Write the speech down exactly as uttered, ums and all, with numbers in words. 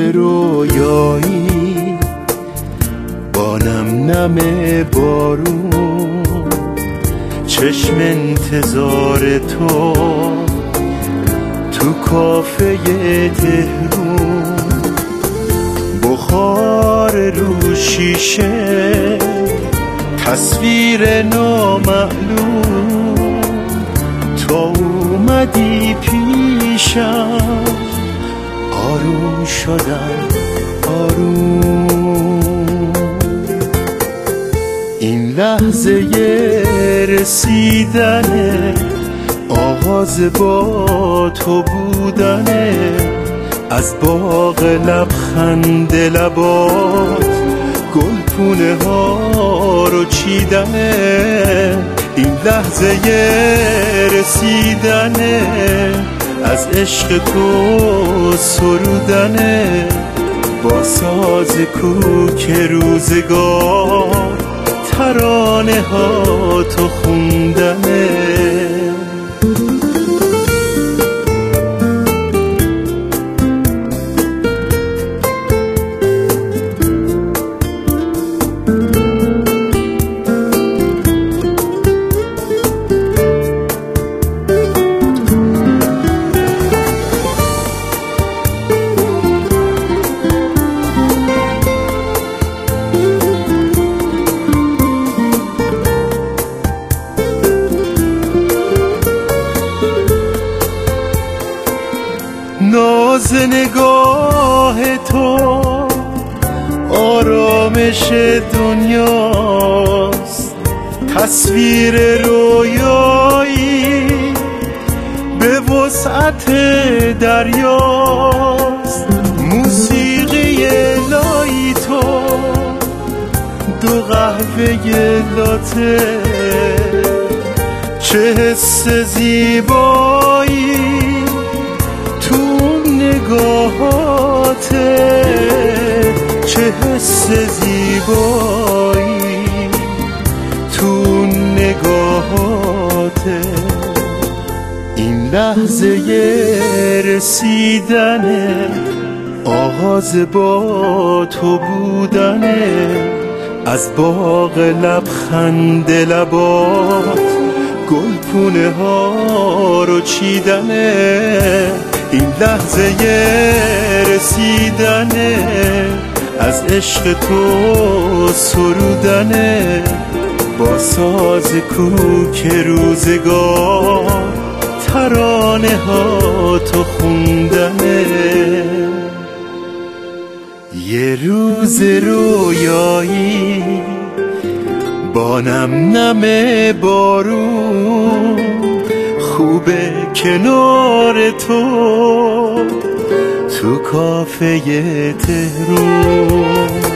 رویایی با نم نم بارون، چشم انتظار تو تو کافه تهرون، بخار رو شیشه تصویر نامعلوم، تو اومدی پیشم آروم شدم آروم. این لحظه رسیدنه، آغاز با تو بودنه، از باغ لبخند لبات گلپونه ها رو چیدنه. این لحظه رسیدنه، از عشق تو سرودنه، با ساز کوک روزگار ترانه ها تو خوندنه. ناز نگاه تو آرامش دنیاست، تصویر رویایی به وسعت دریاست، موسیقی لای تو دو قهوه لاته، چه حس زیبایی نگاهاته، چه حس زیبایی تو نگاهاته. این لحظه رسیدنه، آغاز با تو بودنه، از باغ لبخند لبات گلپونه ها رو چیدنه. این لحظه رسیدنه، از عشق تو سرودنه، با ساز کوک روزگار ترانه ها تو خوندنه. یه روز رویایی با نم نم بارون، خوبه کنار تو تو کافه تهرون.